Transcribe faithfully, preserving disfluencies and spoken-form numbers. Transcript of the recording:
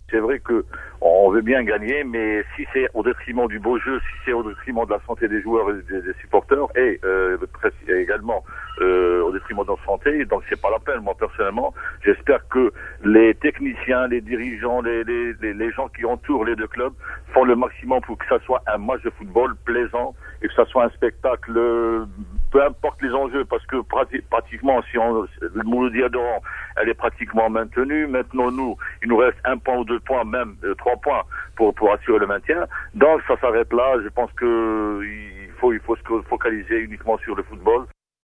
C'est vrai que on veut bien gagner, mais si c'est au détriment du beau jeu, si c'est au détriment de la santé des joueurs et des, des supporters, et, euh, et également euh, au détriment de notre santé, donc c'est pas la peine. Moi personnellement, j'espère que les techniciens, les dirigeants, les, les, les, les gens qui entourent les deux clubs font le maximum pour que ça soit un match de football plaisant et que ça soit un spectacle, peu importe les enjeux, parce que prati- pratiquement, si on, le Mouloudia d'Oran, elle est pratiquement maintenue. Maintenant, nous, il nous reste un point ou deux points, même euh, trois points pour pour assurer le maintien. Donc, ça s'arrête là. Je pense que il faut il faut se focaliser uniquement sur le football.